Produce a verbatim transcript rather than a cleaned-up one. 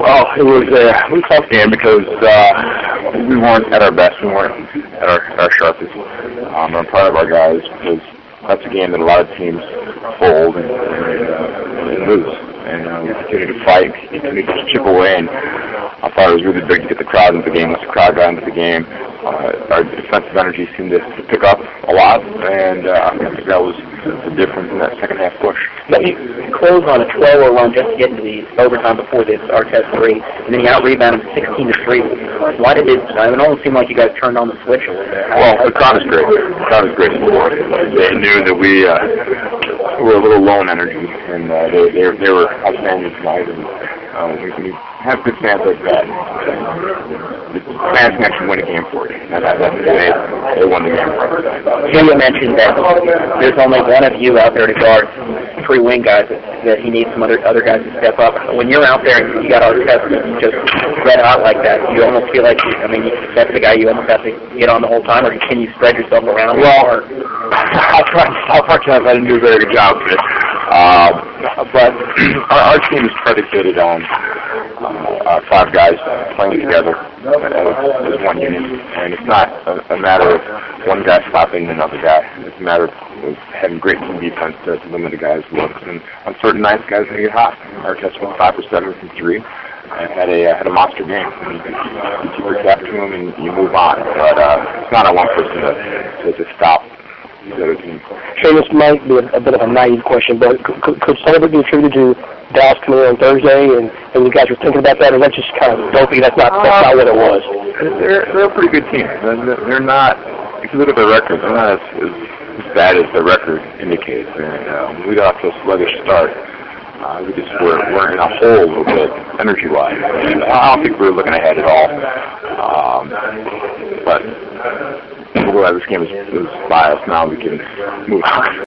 Well, it was, uh, it was a tough game because uh, we weren't at our best. We weren't at our, our sharpest. Um, I'm proud of our guys because that's a game that a lot of teams fold and, and, uh, and lose. And uh, we continue to fight, continue to chip away. And I thought it was really big to get the crowd into the game. Once the crowd got into the game, uh, our defensive energy seemed to, to pick up a lot, and uh, I think that was the difference in that second half push. But you close on a twelve oh run just to get into the overtime before this Artest three, and then you out-rebounded sixteen to three. Why did it, I mean, it almost seemed like you guys turned on the switch a little bit. Well, the crowd is great. The crowd is great support. They knew that we uh, were a little low in energy, and uh, they, they, they were outstanding tonight. And, uh, we, we have good fans like that. The fans can actually win a game for you. And that, that's they, they won the game for us. Jim mentioned that there's only one of you out there to guard three wing guys, that, that he needs some other other guys to step up. When you're out there and you got Artest just red hot like that, you almost feel like, you, I mean, that's the guy you almost have to get on the whole time, or can you spread yourself around? Well, I'll try, I'll try to I didn't do a very good job of it. Uh, but our, our team is predicated on uh, five guys playing together as, as one unit, and it's not a, a matter of one guy stopping another guy. It's a matter of having great team defense to, to limit a guy's looks. And on certain nights, guys are going to get hot. Artest went five for seven from three. And had a uh, had a monster game. You, you keep your cap to him and you move on. But uh, it's not a one person to, to, to stop the other team. Sure, this might be a, a bit of a naive question, but could, could some of it be attributed to Dallas coming in on Thursday, and, and you guys were thinking about that, or is that just kind of dopey? That's not that's not what it was. They're they're a pretty good team. They're, they're not. If you look at their record, they're not as, as, as bad as their record indicates. And um, we got off to a sluggish start. Uh, we just were, were in a hole a little bit, energy-wise. And I don't think we were looking ahead at all. Um, but we're glad this game is, is by us now. We can move on.